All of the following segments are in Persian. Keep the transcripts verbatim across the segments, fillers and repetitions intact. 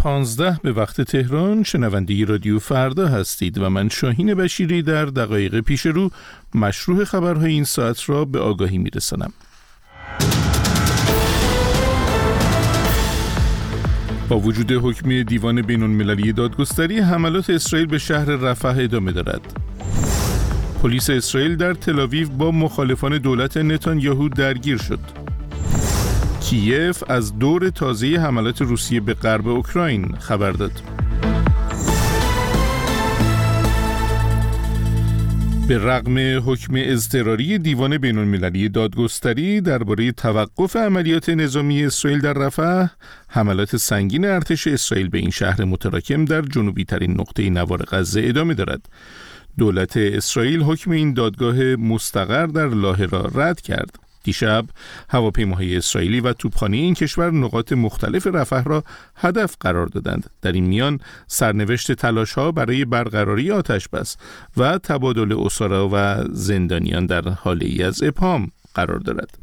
پانزده به وقت تهران شنونده رادیو فردا هستید و من شاهین بشیری در دقایق پیش رو مشروع خبرهای این ساعت را به آگاهی میرسانم. با وجود حکم دیوان بین‌المللی دادگستری، حملات اسرائیل به شهر رفح ادامه دارد. پلیس اسرائیل در تل‌آویو با مخالفان دولت نتانیاهو درگیر شد. کیف از دور تازه حملات روسیه به غرب اوکراین خبر داد. به رغم حکم اضطراری دیوان بین‌المللی دادگستری درباره توقف عملیات نظامی اسرائیل در رفح، حملات سنگین ارتش اسرائیل به این شهر متراکم در جنوبی ترین نقطه نوار غزه ادامه دارد. دولت اسرائیل حکم این دادگاه مستقر در لاهه را رد کرد. دیشب هواپیماهای اسرائیلی و توپخانه این کشور نقاط مختلف رفح را هدف قرار دادند. در این میان سرنوشت تلاش‌ها برای برقراری آتش‌بس و تبادل اسرا و زندانیان در حالی از ابهام قرار دارد.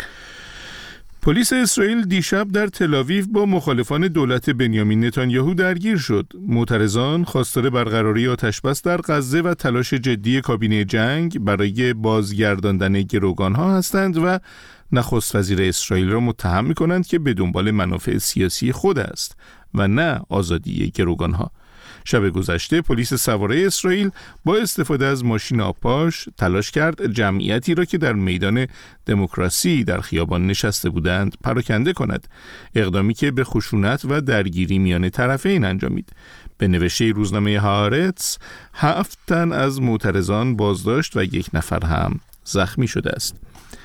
پلیس اسرائیل دیشب در تل‌آویو با مخالفان دولت بنیامین نتانیاهو درگیر شد. معترضان خواستار برقراری آتش‌بس در غزه و تلاش جدی کابینه جنگ برای بازگرداندن گروگان‌ها هستند و نخست وزیر اسرائیل را متهم می‌کنند که به دنبال منافع سیاسی خود است و نه آزادی گروگان‌ها. شب گذشته پلیس سواره اسرائیل با استفاده از ماشین آبپاش تلاش کرد جمعیتی را که در میدان دموکراسی در خیابان نشسته بودند پراکنده کند، اقدامی که به خشونت و درگیری میان طرفین انجامید. به نوشته روزنامه هآرتس، هفت تن از معترضان بازداشت و یک نفر هم زخمی شده است.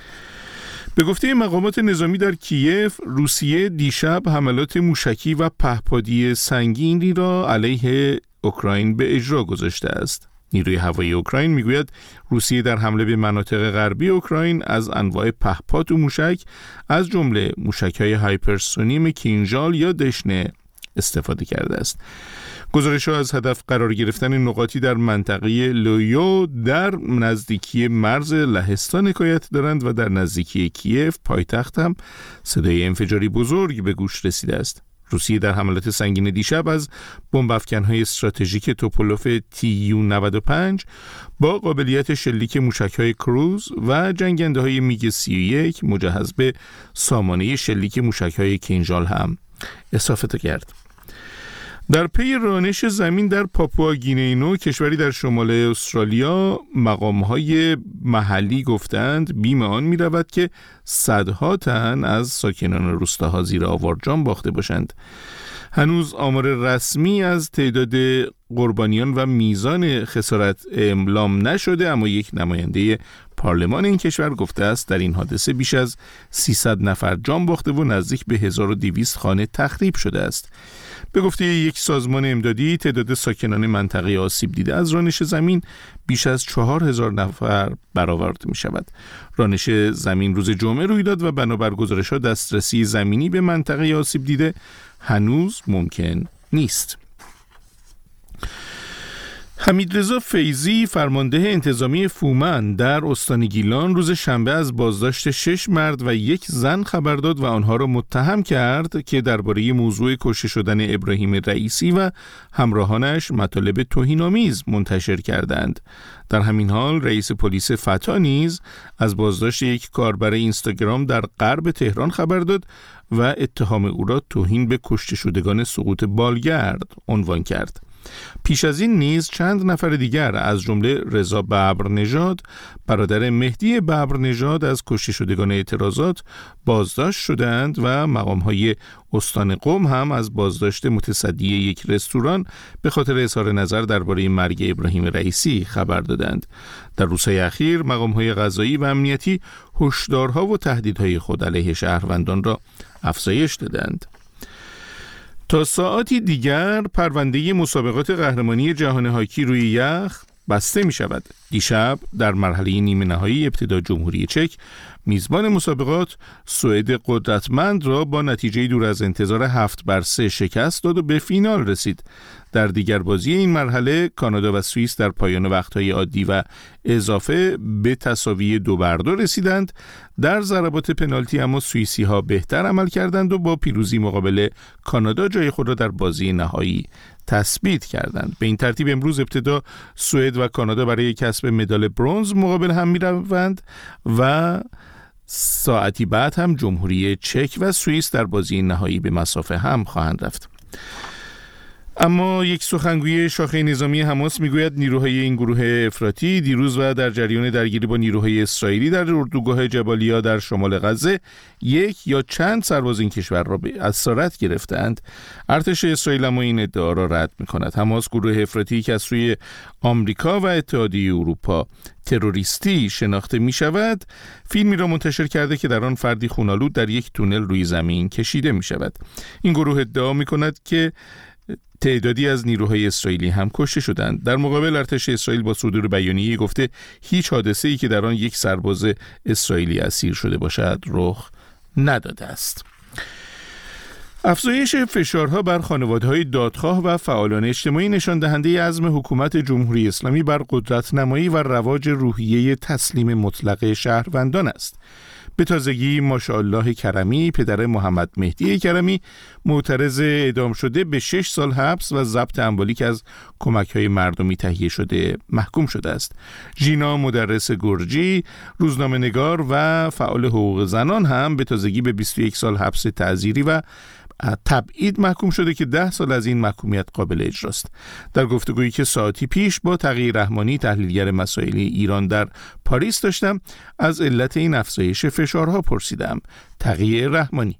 به گفته مقامات نظامی در کیف، روسیه دیشب حملات موشکی و پهپادی سنگینی را علیه اوکراین به اجرا گذاشته است. نیروی هوایی اوکراین میگوید روسیه در حمله به مناطق غربی اوکراین از انواع پهپاد و موشک از جمله موشک‌های هایپرسونیک کینژال یا دشنه استفاده کرده است. گزارش‌ها از هدف قرار گرفتن نقاطی در منطقه لویو در نزدیکی مرز لهستان حکایت دارند و در نزدیکی کیف پایتخت هم صدای انفجاری بزرگ به گوش رسیده است. روسیه در حملات سنگین دیشب از بمب افکن‌های استراتژیک توپولوف تی یو نود و پنج با قابلیت شلیک موشک‌های کروز و جنگنده‌های میگ سی و یک مجهز به سامانه شلیک موشک‌های کینژال هم اضافه کرد. در پی رانش زمین در پاپوا گینه نو، کشوری در شمال استرالیا، مقام‌های محلی گفتند بیم آن می‌رود که صدها تن از ساکنان روستاها زیر آوارجان باخته باشند. هنوز آمار رسمی از تعداد قربانیان و میزان خسارت اعلام نشده، اما یک نماینده پارلمان این کشور گفته است در این حادثه بیش از سیصد نفر جان باخته و نزدیک به هزار و دویست خانه تخریب شده است. به گفته یک سازمان امدادی، تعداد ساکنان منطقه آسیب دیده از رانش زمین بیش از چهار هزار نفر برآورده می شود. رانش زمین روز جمعه روی داد و بنابر گزارش‌ها دسترسی زمینی به منطقه آسیب دیده هنوز ممکن نیست. حمیدرضا فیضی، فرمانده انتظامی فومن در استان گیلان، روز شنبه از بازداشت شش مرد و یک زن خبر داد و آنها را متهم کرد که درباره موضوع کشته شدن ابراهیم رئیسی و همراهانش مطالب توهین‌آمیز منتشر کردند. در همین حال رئیس پلیس فتا نیز از بازداشت یک کاربر اینستاگرام در غرب تهران خبر داد و اتهام او را توهین به کشته شدگان سقوط بالگرد عنوان کرد. پیش از این نیز چند نفر دیگر از جمله رضا ببرنژاد، برادر مهدی ببرنژاد، از کشته شدگان اعتراضات بازداشت شدند و مقام‌های استان قم هم از بازداشت متصدی یک رستوران به خاطر اظهار نظر درباره مرگ ابراهیم رئیسی خبر دادند. در روزهای اخیر مقام‌های قضایی و امنیتی هشدارها و تهدیدهای خود علیه شهروندان را افزایش دادند. تا ساعتی دیگر پرونده مسابقات قهرمانی جهان هاکی روی یخ بسته می شود. دیشب در مرحله نیمه نهایی ابتدا جمهوری چک میزبان مسابقات سوئد قدرتمند را با نتیجه دور از انتظار هفت بر سه شکست داد و به فینال رسید. در دیگر بازی این مرحله کانادا و سوئیس در پایان وقتهای عادی و اضافه به تساوی دو بر دو رسیدند. در ضربات پنالتی اما سوئیسی ها بهتر عمل کردند و با پیروزی مقابل کانادا جای خود را در بازی نهایی تثبیت کردند. به این ترتیب امروز ابتدا سوئد و کانادا برای کسب مدال برنز مقابل هم می‌روند و ساعتی بعد هم جمهوری چک و سوئیس در بازی نهایی به مسافه هم خواهند رفت. اما یک سخنگوی شاخه نظامی حماس میگوید نیروهای این گروه افراطی دیروز و در جریان درگیری با نیروهای اسرائیلی در اردوگاه جبالیا در شمال غزه یک یا چند سرباز این کشور را به اسارت گرفتند. ارتش اسرائیل اما این ادعا را رد می‌کند. حماس گروه افراطی که از سوی آمریکا و اتحادیه اروپا تروریستی شناخته می شود، فیلمی را منتشر کرده که در آن فردی خونالود در یک تونل روی زمین کشیده می شود. این گروه ادعا می کند که تعدادی از نیروهای اسرائیلی هم کشته شدند. در مقابل ارتش اسرائیل با صدور بیانیه‌ای گفته هیچ حادثه‌ای که در آن یک سرباز اسرائیلی اسیر شده باشد رخ نداده است. افزایش فشارها بر خانواده‌های دادخواه و فعالان اجتماعی نشان دهنده عزم حکومت جمهوری اسلامی بر قدرت نمایی و رواج روحیه تسلیم مطلق شهروندان است. به تازگی ماشاءالله کرمی پدر محمد مهدی کرمی معترض اعدام شده به شش سال حبس و ضبط اموالی که از کمک‌های مردمی تهیه شده محکوم شده است. ژینا مدرس گرجی روزنامه‌نگار و فعال حقوق زنان هم به تازگی به بیست و یک سال حبس تعزیری و تبعید محکوم شده که ده سال از این محکومیت قابل اجراست. در گفتگویی که ساعتی پیش با تقی رحمانی تحلیلگر مسائل ایران در پاریس داشتم از علت این افزایش فشارها پرسیدم. تقی رحمانی: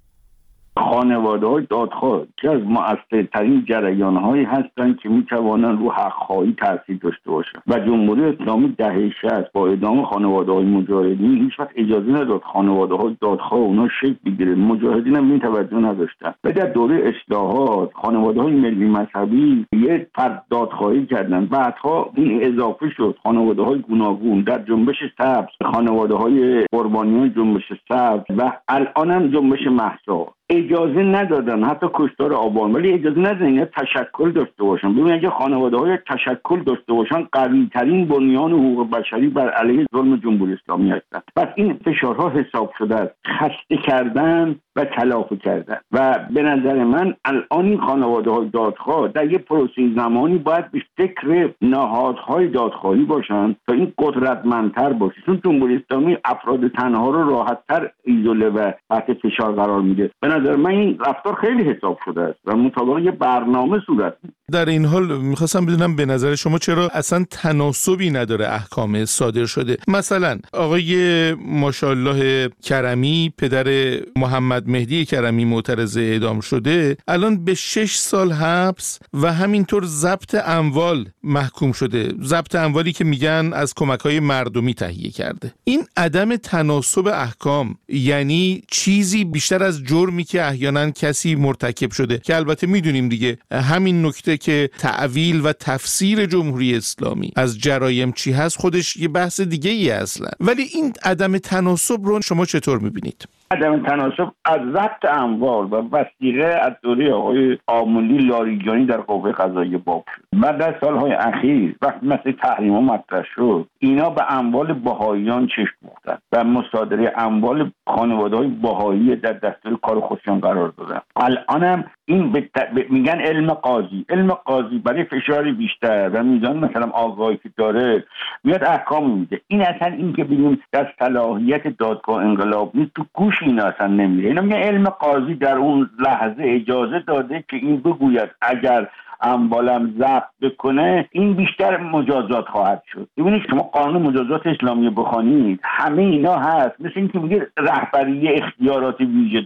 خانواده‌های دادخواه که از مؤثرترین جریان‌هایی هستند که می‌توانند رو حق‌خواهی تاثیر داشته باشند و جمهوری اسلامی دهه شصت با اعدام خانواده‌های مجاهدین هیچ وقت اجازه نداد خانواده‌های دادخواه اونا شکل بگیره. مجاهدین هم این توجه نداشتن. و در دوره اصلاحات خانواده‌های ملی مذهبی یک فرد دادخواهی کردند. بعدها این اضافه شد خانواده‌های گوناگون در جنبش سبز، خانواده‌های قربانیان جنبش سبز و الان هم جنبش مهسا. اجازه ندادن حتی کشتار آبان، ولی اجازه ندادن اینا تشکل داشته باشن. ببین اگه خانواده‌های تشکل داشته باشن قوی ترین بنیان حقوق بشری بر علیه ظلم جمهوری اسلامی هستن. پس این فشارها حساب شده است، خسته کردن و تلافی کردن و به نظر من الان این خانواده‌های دادخواه در یک پروسه زمانی باید به فکر نهادهای دادخواهی باشن تا این قدرتمندتر باشه، چون جمهوری اسلامی افراد تنها رو راحت‌تر ایزوله و تحت فشار قرار میده. به نظر من این رفتار خیلی حساب شده است و مطابق یه برنامه صورت میگیره. در این حال میخواستم بدونم به نظر شما چرا اصلا تناسبی نداره احکام صادر شده؟ مثلا آقای ماشاءالله کرمی پدر محمد مهدی کرمی معترض اعدام شده الان به شش سال حبس و همینطور ضبط اموال محکوم شده، ضبط اموالی که میگن از کمک‌های مردمی تهیه کرده. این عدم تناسب احکام یعنی چیزی بیشتر از جرمی که احیانا کسی مرتکب شده، که البته میدونیم دیگه همین نکته که تعویل و تفسیر جمهوری اسلامی از جرایم چی هست خودش یه بحث دیگه ای اصلا، ولی این عدم تناسب رو شما چطور میبینید؟ عدم تناسب از ضبط اموال و وثیقه از دوره آقای آملی لاریجانی در قوه قضاییه باب شد. بعد در سالهای اخیر وقتی مثل تحریما مطرح شد اینا به اموال بهائیان چشم دوختن و مصادره اموال خانواده‌های بهایی در دستور کار خودشان قرار دادن. الانم این به میگن علم قاضی علم قاضی برای فشار بیشتر و میزان مثلا آگاهی که داره میاد احکام میده. این اصلا این که بگیم در صلاحیت دادگاه انقلاب نیست، تو گوش اینا اصلا نمیره. اینا میگن علم قاضی در اون لحظه اجازه داده که این بگوید اگر اموالم ضبط بکنه این بیشتر مجازات خواهد شد. ببینید شما قانون مجازات اسلامی بخونید همه اینا هست، مثل این که میگه رهبری اختیارات ویژه داره.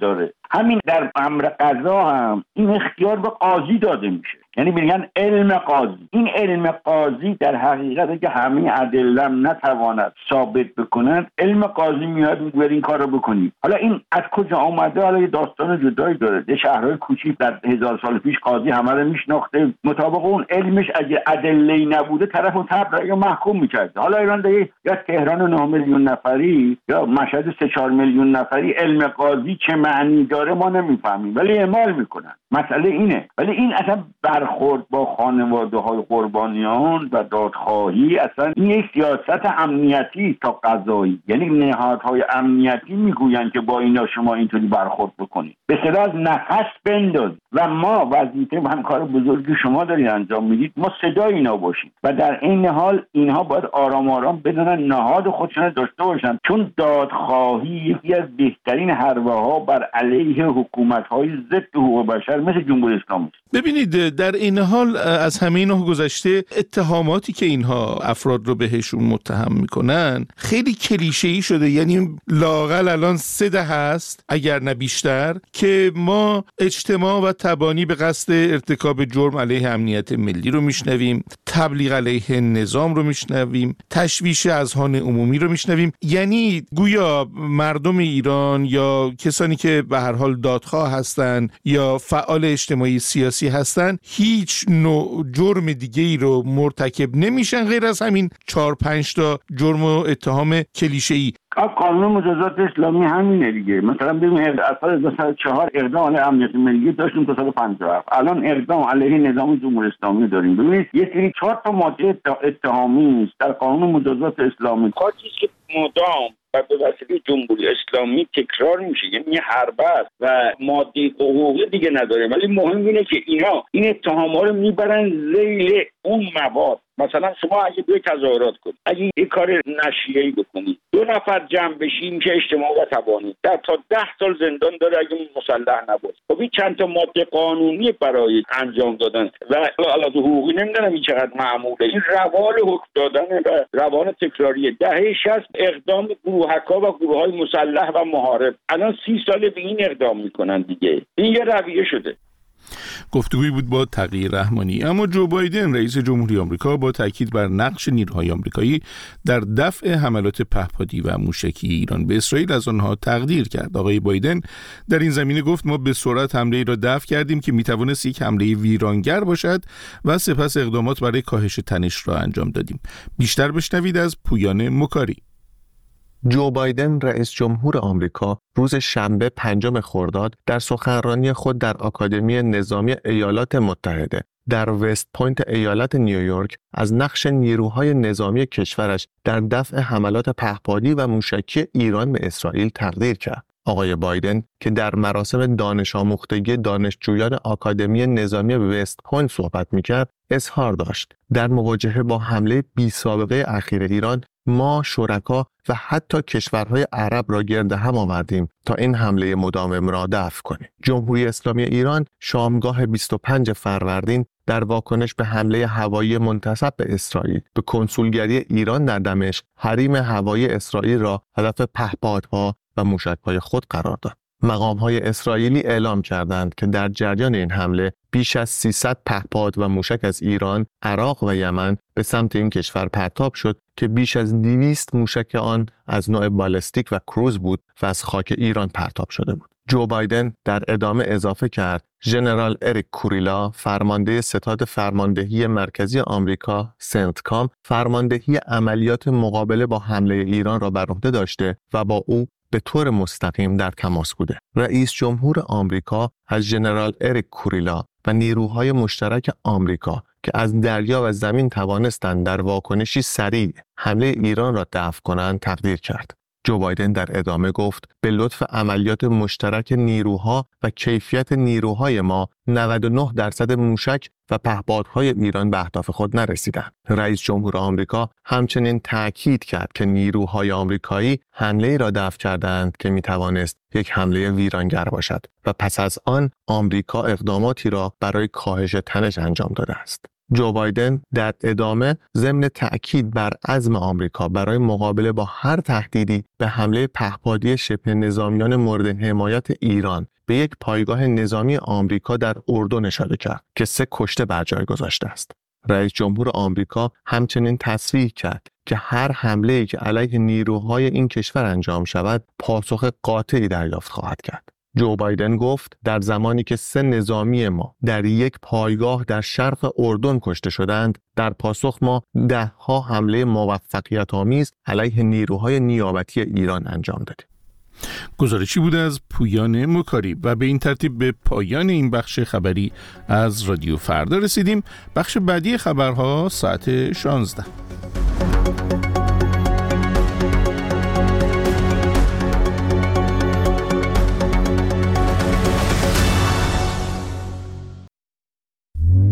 همین در امر قضا هم این اختیار به قاضی داده میشه، یعنی میگن علم قاضی. این علم قاضی در حقیقت اگه همه ادله نتواند ثابت بکنند، علم قاضی میاد میگه این کارو بکنید. حالا این از کجا آمده؟ حالا یه داستان جدایی داره. در شهرهای کوچیک در هزار سال پیش قاضی همه رو میشناخته، مطابق اون علمش اگه ادله نبوده طرفو تبر یا محکوم میکرد. حالا ایران دیگه یا تهران نه میلیون نفری یا مشهد سه چهار میلیون نفری علم قاضی چه معنی داره ما نمیفهمیم، ولی اعمال میکنن. مسئله اینه. ولی این اصلا برخورد با خانواده‌های قربانیان و دادخواهی اصلا این یک سیاست امنیتی تا قضایی، یعنی نهادهای امنیتی میگویند که با اینا شما اینطوری برخورد بکنید، به صدا از نفس بندازید و ما وظیفه و همکار بزرگی شما دارید انجام میدید، ما صدای اینا باشیم و در این حال اینها باید آرام آرام بدونن نهاد خودشون داشته باشن، چون دادخواهی یکی از بهترین حربه ها بر علیه حکومت‌های ضد حقوق بشر مثل جمهوری اسلامی است. ببینید در این حال از همه اینها گذشته، اتهاماتی که اینها افراد رو بهشون متهم میکنن خیلی کلیشه‌ای شده، یعنی لااقل الان سه دهه هست اگر نه بیشتر که ما اجتماع و تبانی به قصد ارتکاب جرم علیه امنیت ملی رو میشنویم، تبلیغ علیه نظام رو میشنویم، تشویش اذهان عمومی رو میشنویم. یعنی گویا مردم ایران یا کسانی که به هر حال دادخواه هستن یا فعال اجتماعی سیاسی هستن هیچ نوع جرم دیگه ای رو مرتکب نمیشن غیر از همین چهار پنج تا جرم و اتهام کلیشه‌ای. قانون مجازات اسلامی همینه دیگه. مثلا ببینید از سال دو هزار و چهار اقدام علیه امنیت ملی داشتیم تا سال پنجاه و هفت، الان اقدام علیه نظام جمهوری اسلامی داریم. ببینید یه سری چهار تا ماده اتهامی است در قانون مجازات اسلامی، کاری که مدام و به وسیله جمهوری اسلامی تکرار میشه، یعنی حربه است و ماده حقوقی دیگه نداره. ولی مهم اینه که اینا این اتهام‌ها رو میبرن ذیل اون مواد. مثلا شما اگه به تظاهرات کنید، اگه یک کار نشریه‌ای بکنید، دو نفر جمع بشین که اجتماع و تبانی در تا ده سال زندان داره اگه مسلح نباشه. خب این چند تا ماده قانونی برای انجام دادن و علاوه حقوقی نمیدونم این چقدر معموله. این روال حکم دادن و روال تکراریه. دهه شصت اقدام گروهکا و گروه‌های مسلح و محارب، الان سی سال به این اقدام میکنن دیگه. این یه رویه شده. گفتگویی بود با تقی رحمانی. اما جو بایدن رئیس جمهوری آمریکا با تاکید بر نقش نیروهای آمریکایی در دفع حملات پهپادی و موشکی ایران به اسرائیل از آنها تقدیر کرد. آقای بایدن در این زمینه گفت ما به سرعت حمله‌ای را دفع کردیم که میتوانست یک حمله ویرانگر باشد و سپس اقدامات برای کاهش تنش را انجام دادیم. بیشتر بشنوید از پویان مکاری. جو بایدن رئیس جمهور آمریکا روز شنبه پنجم خرداد در سخنرانی خود در آکادمی نظامی ایالات متحده در وست پوینت ایالت نیویورک از نقش نیروهای نظامی کشورش در دفع حملات پهپادی و موشکی ایران به اسرائیل تقدیر کرد. آقای بایدن که در مراسم دانش آموختگی دانشجویان آکادمی نظامی وست پوینت صحبت می‌کرد، اظهار داشت در مواجهه با حمله بی‌سابقه اخیر ایران ما شرکا و حتی کشورهای عرب را گرد هم آوردیم تا این حمله مداوم را دفع کنیم. جمهوری اسلامی ایران شامگاه بیست و پنجم فروردین در واکنش به حمله هوایی منتسب به اسرائیل به کنسولگری ایران در دمشق حریم هوایی اسرائیل را هدف پهپادها و موشک‌های خود قرار داد. مقام‌های اسرائیلی اعلام کردند که در جریان این حمله بیش از سیصد پهپاد و موشک از ایران، عراق و یمن به سمت این کشور پرتاب شد که بیش از دویست موشک آن از نوع بالستیک و کروز بود و از خاک ایران پرتاب شده بود. جو بایدن در ادامه اضافه کرد ژنرال اریک کوریلا فرمانده ستاد فرماندهی مرکزی آمریکا سنتکام فرماندهی عملیات مقابله با حمله ایران را بر عهده داشته و با او به طور مستقیم در تماس بوده. رئیس جمهور آمریکا از ژنرال اریک کوریلا و نیروهای مشترک آمریکا که از دریا و زمین توانستند در واکنشی سریع حمله ایران را دفع کنند تقدیر کرد. جو بایدن در ادامه گفت به لطف عملیات مشترک نیروها و کیفیت نیروهای ما نود و نه درصد موشک و پهپادهای ایران به اهداف خود نرسیدند. رئیس جمهور آمریکا همچنین تأکید کرد که نیروهای آمریکایی حمله‌ای را دفع کردند که میتوانست یک حمله ویرانگر باشد و پس از آن آمریکا اقداماتی را برای کاهش تنش انجام داده است. جو بایدن در ادامه ضمن تأکید بر عزم آمریکا برای مقابله با هر تهدیدی به حمله پهپادی شبه نظامیان مورد حمایت ایران به یک پایگاه نظامی آمریکا در اردن اشاره کرد که سه کشته بر جای گذاشته است. رئیس جمهور آمریکا همچنین تصریح کرد که هر حمله‌ای که علیه نیروهای این کشور انجام شود پاسخ قاطعی دریافت خواهد کرد. جو بایدن گفت در زمانی که سه نظامی ما در یک پایگاه در شرق اردن کشته شدند، در پاسخ ما ده ها حمله موفقیت آمیز علیه نیروهای نیابتی ایران انجام دادیم. گزارشی بوده از پویان مکاری و به این ترتیب به پایان این بخش خبری از رادیو فردا رسیدیم. بخش بعدی خبرها ساعت شانزده.